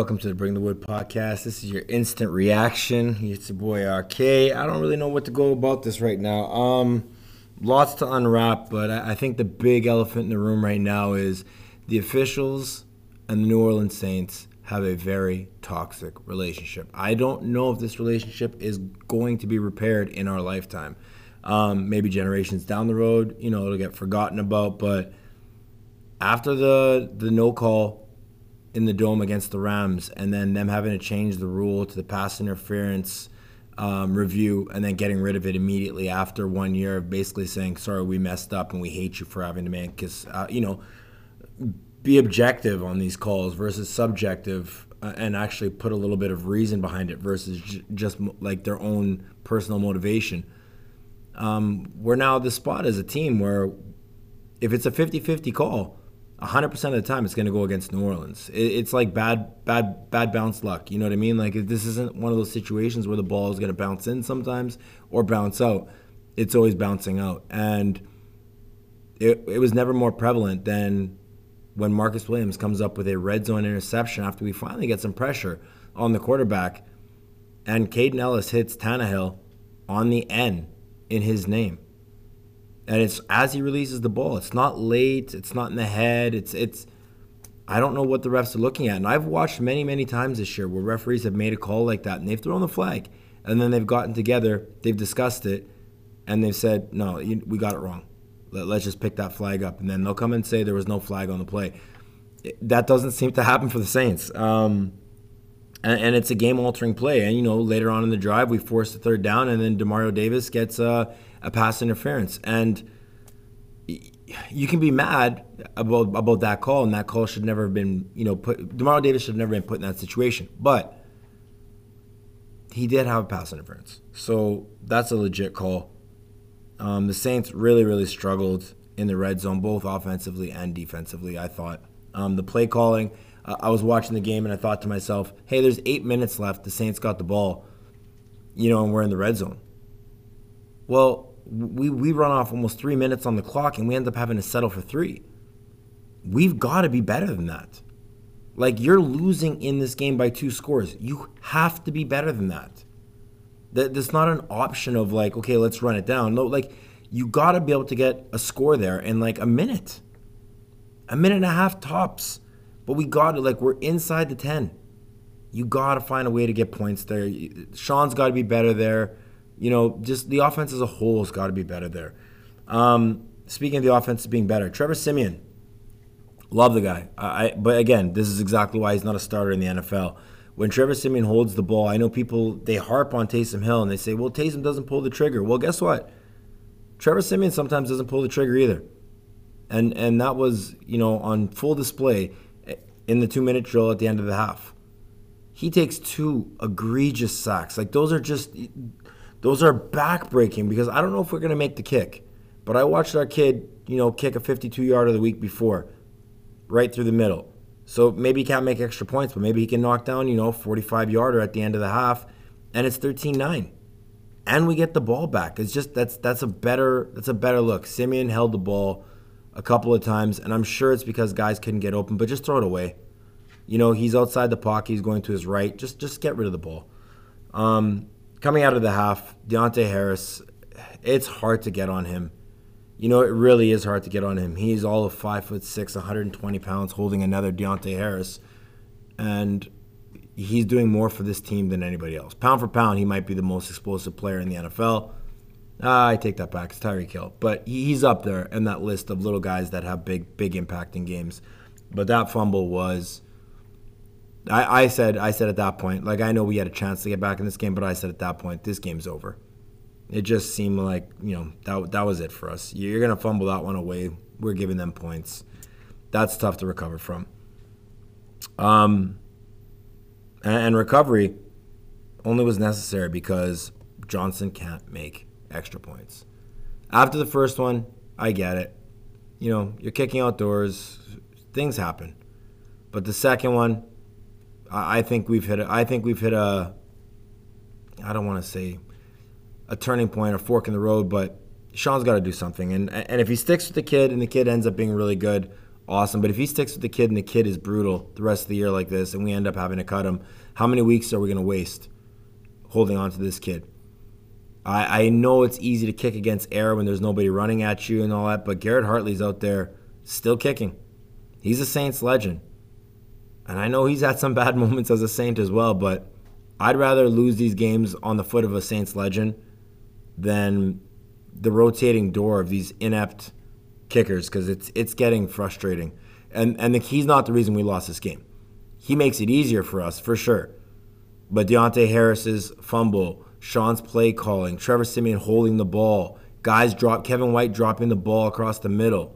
welcome to the Bring the Wood podcast. This is your instant reaction. It's your boy RK. I don't really know what to go about this right now. Lots to unwrap, but I think the big elephant in the room right now is the officials and the New Orleans Saints have a very toxic relationship. I don't know if this relationship is going to be repaired in our lifetime. Maybe generations down the road, it'll get forgotten about, but after the no call in the Dome against the Rams, and then them having to change the rule to the pass interference review, and then getting rid of it immediately after 1 year of basically saying, sorry, we messed up and we hate you for having to make, because, be objective on these calls versus subjective, and actually put a little bit of reason behind it versus just like their own personal motivation. We're now at this spot as a team where if it's a 50-50 call, 100% of the time it's going to go against New Orleans. It's like bad bounce luck. You know what I mean? Like, this isn't one of those situations where the ball is going to bounce in sometimes or bounce out. It's always bouncing out. And it was never more prevalent than when Marcus Williams comes up with a red zone interception after we finally get some pressure on the quarterback, and Caden Ellis hits Tannehill on the N in his name. And it's as he releases the ball. It's not late. It's not in the head. It's. I don't know what the refs are looking at. And I've watched many, many times this year where referees have made a call like that, and they've thrown the flag. And then they've gotten together, they've discussed it, and they've said, no, we got it wrong. Let's just pick that flag up. And then they'll come and say there was no flag on the play. That doesn't seem to happen for the Saints. And it's a game-altering play. And, later on in the drive, we forced a third down, and then Demario Davis gets a pass interference. And you can be mad about that call, and that call should never have been, Demario Davis should have never been put in that situation. But he did have a pass interference. So that's a legit call. The Saints really, really struggled in the red zone, both offensively and defensively, I thought. The play calling, I was watching the game, and I thought to myself, hey, there's 8 minutes left. The Saints got the ball, and we're in the red zone. Well, we run off almost 3 minutes on the clock, and we end up having to settle for 3. We've got to be better than that. Like, you're losing in this game by 2 scores. You have to be better than that. That's not an option of like, okay, let's run it down. No, like, you got to be able to get a score there in like a minute. A minute and a half tops. But we got to, like, we're inside the 10. You got to find a way to get points there. Sean's got to be better there. Just the offense as a whole has got to be better there. Speaking of the offense being better, Trevor Siemian, love the guy. But again, this is exactly why he's not a starter in the NFL. When Trevor Siemian holds the ball, I know people, they harp on Taysom Hill, and they say, well, Taysom doesn't pull the trigger. Well, guess what? Trevor Siemian sometimes doesn't pull the trigger either. And that was, on full display in the 2-minute drill at the end of the half. He takes 2 egregious sacks. Like, those are back-breaking, because I don't know if we're going to make the kick. But I watched our kid, kick a 52-yarder the week before, right through the middle. So maybe he can't make extra points, but maybe he can knock down, 45-yarder at the end of the half, and it's 13-9. And we get the ball back. It's just that's a better look. Siemian held the ball a couple of times, and I'm sure it's because guys couldn't get open, but just throw it away. He's outside the pocket, he's going to his right. Just get rid of the ball. Coming out of the half, Deontay Harris, it's hard to get on him. It really is hard to get on him. He's all of 5'6", 120 pounds, holding another Deontay Harris. And he's doing more for this team than anybody else. Pound for pound, he might be the most explosive player in the NFL. I take that back. It's Tyreek Hill. But he's up there in that list of little guys that have big impact in games. But that fumble was... I said at that point, like, I know we had a chance to get back in this game, but I said at that point, this game's over. It just seemed like, that was it for us. You're going to fumble that one away. We're giving them points. That's tough to recover from. And recovery only was necessary because Johnson can't make extra points. After the first one, I get it. You're kicking outdoors. Things happen. But the second one, I think we've hit a, I don't want to say a turning point or fork in the road, but Sean's got to do something. And if he sticks with the kid and the kid ends up being really good, awesome. But if he sticks with the kid and the kid is brutal the rest of the year like this and we end up having to cut him, how many weeks are we going to waste holding on to this kid? I know it's easy to kick against air when there's nobody running at you and all that, but Garrett Hartley's out there still kicking. He's a Saints legend. And I know he's had some bad moments as a Saint as well, but I'd rather lose these games on the foot of a Saints legend than the rotating door of these inept kickers, because it's getting frustrating. And he's not the reason we lost this game. He makes it easier for us, for sure. But Deontay Harris's fumble, Sean's play calling, Trevor Siemian holding the ball, Kevin White dropping the ball across the middle,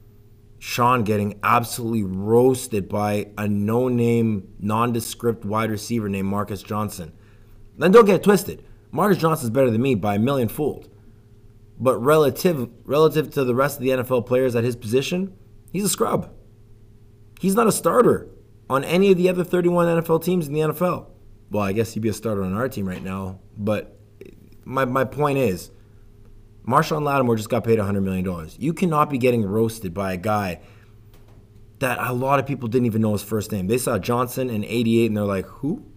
Sean getting absolutely roasted by a no-name, nondescript wide receiver named Marcus Johnson. Then don't get it twisted. Marcus Johnson's better than me by a millionfold. But relative to the rest of the NFL players at his position, he's a scrub. He's not a starter on any of the other 31 NFL teams in the NFL. Well, I guess he'd be a starter on our team right now. But my point is, Marshawn Lattimore just got paid $100 million. You cannot be getting roasted by a guy that a lot of people didn't even know his first name. They saw Johnson and 88 and they're like, who?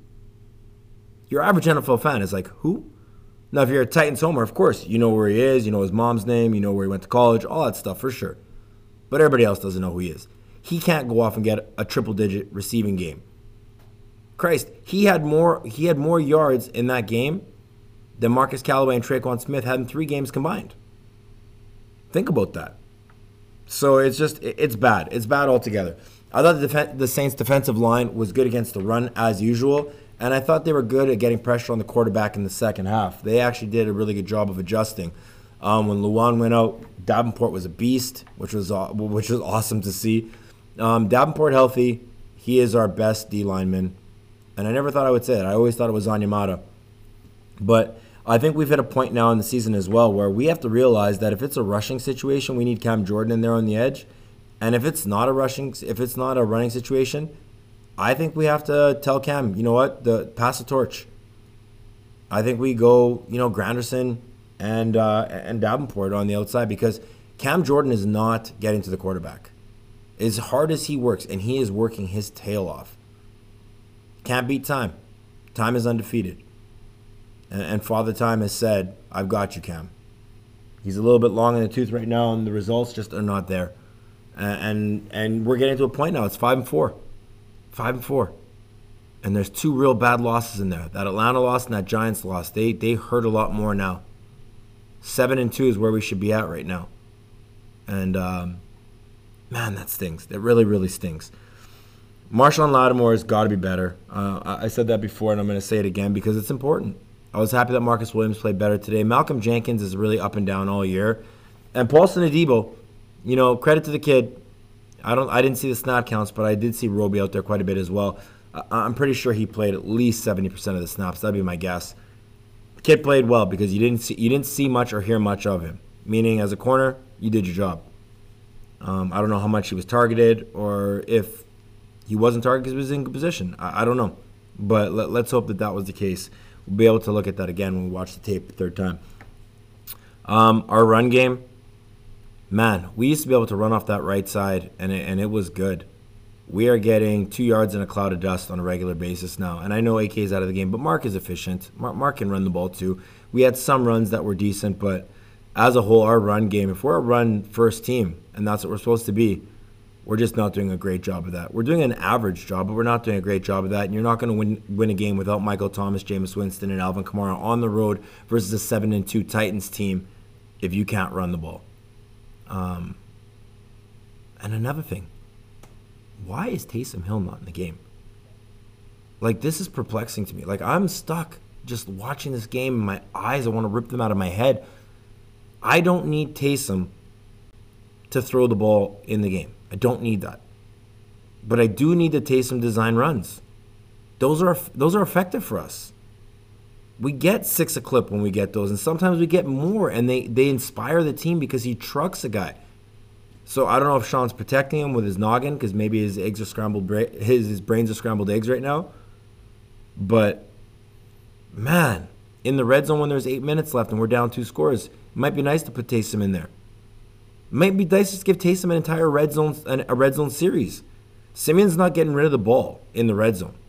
Your average NFL fan is like, who? Now, if you're a Titans homer, of course, you know where he is, you know his mom's name, you know where he went to college, all that stuff for sure. But everybody else doesn't know who he is. He can't go off and get a triple-digit receiving game. Christ, he had more yards in that game than Marcus Callaway and Traquan Smith had in 3 games combined. Think about that. So it's bad. It's bad altogether. I thought the Saints' defensive line was good against the run as usual, and I thought they were good at getting pressure on the quarterback in the second half. They actually did a really good job of adjusting. When Luan went out, Davenport was a beast, which was awesome to see. Davenport healthy, he is our best D lineman, and I never thought I would say that. I always thought it was Onyemata. But I think we've hit a point now in the season as well where we have to realize that if it's a rushing situation, we need Cam Jordan in there on the edge, and if it's not a running situation, I think we have to tell Cam, you know what, pass the torch. I think we go, Granderson and Davenport on the outside, because Cam Jordan is not getting to the quarterback. As hard as he works, and he is working his tail off, can't beat time. Time is undefeated. And Father Time has said, I've got you, Cam. He's a little bit long in the tooth right now, and the results just are not there. And we're getting to a point now. It's 5-4. 5-4. And there's 2 real bad losses in there. That Atlanta loss and that Giants loss. They hurt a lot more now. 7-2 is where we should be at right now. And, man, that stings. That really, really stings. Marshawn Lattimore has got to be better. I said that before, and I'm going to say it again because it's important. I was happy that Marcus Williams played better today. Malcolm Jenkins is really up and down all year. And Paulson Adebo, credit to the kid. I didn't see the snap counts, but I did see Roby out there quite a bit as well. I'm pretty sure he played at least 70% of the snaps. That'd be my guess. The kid played well because you didn't see much or hear much of him. Meaning, as a corner, you did your job. I don't know how much he was targeted or if he wasn't targeted because he was in good position. I don't know. But let's hope that was the case. We'll be able to look at that again when we watch the tape the third time. Our run game, man, we used to be able to run off that right side, and it was good. We are getting 2 yards in a cloud of dust on a regular basis now. And I know AK is out of the game, but Mark is efficient. Mark can run the ball too. We had some runs that were decent, but as a whole, our run game, if we're a run first team, and that's what we're supposed to be, we're just not doing a great job of that. We're doing an average job, but we're not doing a great job of that. And you're not going to win a game without Michael Thomas, Jameis Winston, and Alvin Kamara on the road versus a 7-2 Titans team if you can't run the ball. And another thing, why is Taysom Hill not in the game? Like, this is perplexing to me. Like, I'm stuck just watching this game in my eyes. I want to rip them out of my head. I don't need Taysom to throw the ball in the game. I don't need that. But I do need the Taysom design runs. Those are effective for us. We get 6 a clip when we get those, and sometimes we get more, and they inspire the team because he trucks a guy. So I don't know if Sean's protecting him with his noggin because maybe his eggs are scrambled. His brains are scrambled eggs right now. But man, in the red zone when there's 8 minutes left and we're down 2 scores, it might be nice to put Taysom in there. Might be nice to just give Taysom an entire a red zone series. Simeon's not getting rid of the ball in the red zone.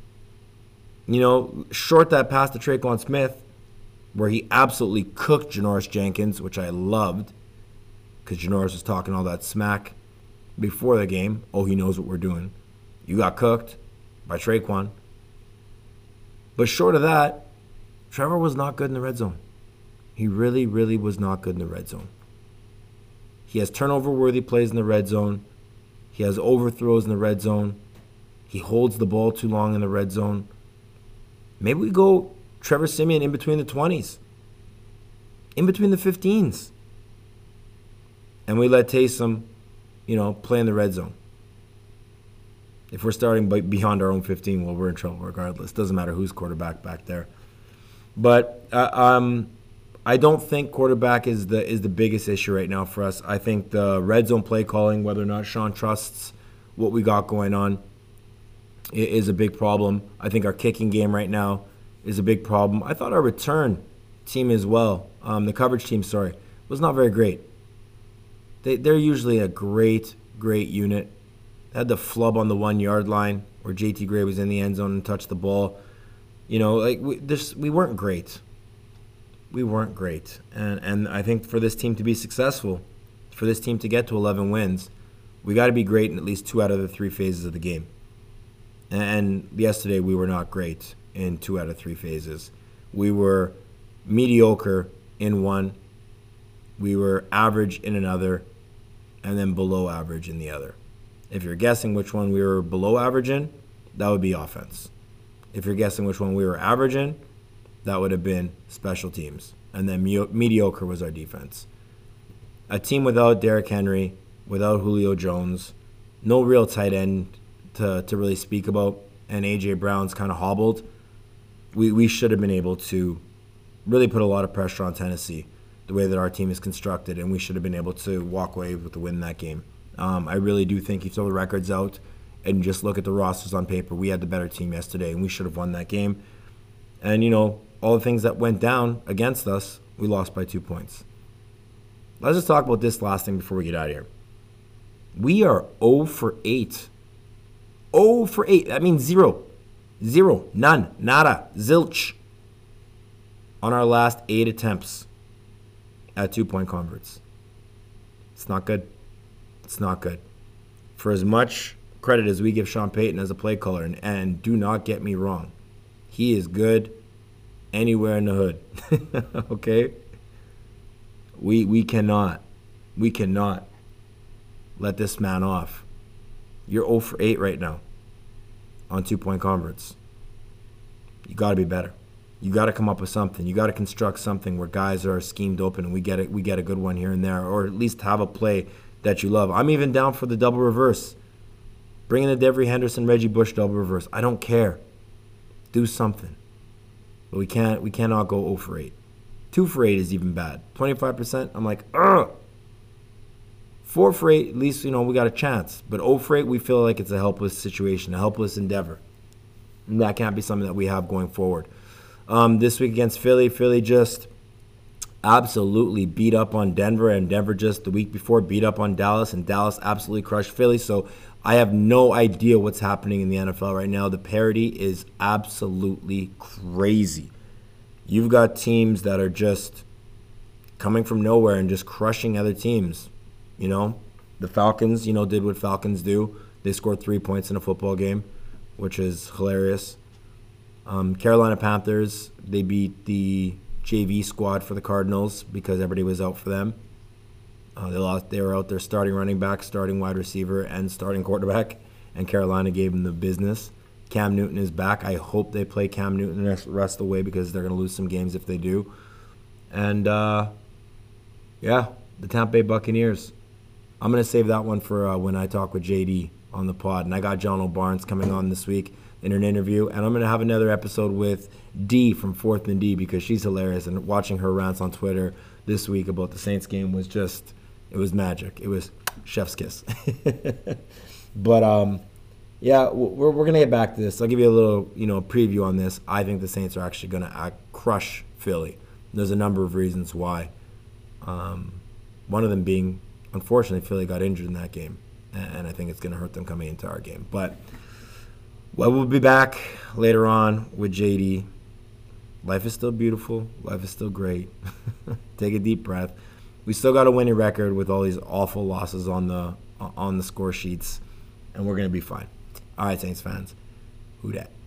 Short that pass to Tre'Quan Smith, where he absolutely cooked Janoris Jenkins, which I loved, because Janoris was talking all that smack before the game. Oh, he knows what we're doing. You got cooked by Tre'Quan. But short of that, Trevor was not good in the red zone. He really, really was not good in the red zone. He has turnover-worthy plays in the red zone. He has overthrows in the red zone. He holds the ball too long in the red zone. Maybe we go Trevor Siemian in between the 20s, in between the 15s. And we let Taysom, play in the red zone. If we're starting beyond our own 15, well, we're in trouble regardless. Doesn't matter who's quarterback back there. But I don't think quarterback is the biggest issue right now for us. I think the red zone play calling, whether or not Sean trusts what we got going on, is a big problem. I think our kicking game right now is a big problem. I thought our return team as well, the coverage team, was not very great. They're usually a great unit. They had the flub on the 1 yard line where JT Gray was in the end zone and touched the ball. We weren't great. We weren't great. And I think for this team to be successful, for this team to get to 11 wins, we got to be great in at least 2 out of the 3 phases of the game. And yesterday we were not great in 2 out of 3 phases. We were mediocre in one. We were average in another, and then below average in the other. If you're guessing which one we were below average in, that would be offense. If you're guessing which one we were average in, that would have been special teams. And then mediocre was our defense. A team without Derrick Henry, without Julio Jones, no real tight end to really speak about, and A.J. Brown's kind of hobbled. We should have been able to really put a lot of pressure on Tennessee the way that our team is constructed, and we should have been able to walk away with the win in that game. I really do think if you throw the records out and just look at the rosters on paper, we had the better team yesterday, and we should have won that game. And, all the things that went down against us, we lost by 2 points. Let's just talk about this last thing before we get out of here. We are 0 for 8. 0 for 8. That means 0. 0. None. Nada. Zilch. On our last 8 attempts at 2-point converts. It's not good. It's not good. For as much credit as we give Sean Payton as a play caller, and do not get me wrong, he is good anywhere in the hood. Okay? We cannot let this man off. You're 0 for 8 right now on 2-point converts. You got to be better. You got to come up with something. You got to construct something where guys are schemed open and we get a good one here and there, or at least have a play that you love. I'm even down for the double reverse. Bring in the Devery Henderson, Reggie Bush double reverse. I don't care. Do something. But we cannot go 0 for 8. 2 for 8 is even bad. 25%, I'm like, ugh. 4 for 8, at least, we got a chance. But 0 for 8, we feel like it's a helpless situation, a helpless endeavor. And that can't be something that we have going forward. This week against Philly just absolutely beat up on Denver, and Denver just the week before beat up on Dallas, and Dallas absolutely crushed Philly. So I have no idea what's happening in the NFL right now. The parity is absolutely crazy. You've got teams that are just coming from nowhere and just crushing other teams. The Falcons, did what Falcons do. They scored 3 points in a football game, which is hilarious. Carolina Panthers, they beat the JV squad for the Cardinals because everybody was out for them. They were out there starting running back, starting wide receiver, and starting quarterback, and Carolina gave them the business. Cam Newton is back. I hope they play Cam Newton the rest of the way because they're going to lose some games if they do. And, the Tampa Bay Buccaneers. I'm going to save that one for when I talk with JD on the pod. And I got John O'Barnes coming on this week in an interview. And I'm going to have another episode with D from 4th and D because she's hilarious. And watching her rants on Twitter this week about the Saints game was just, it was magic. It was chef's kiss. But, we're going to get back to this. I'll give you a little, preview on this. I think the Saints are actually going to crush Philly. There's a number of reasons why. One of them being unfortunately, Philly got injured in that game, and I think it's going to hurt them coming into our game. But we'll be back later on with JD. Life is still beautiful. Life is still great. Take a deep breath. We still got a winning record with all these awful losses on the score sheets, and we're going to be fine. All right, Saints fans. Who dat?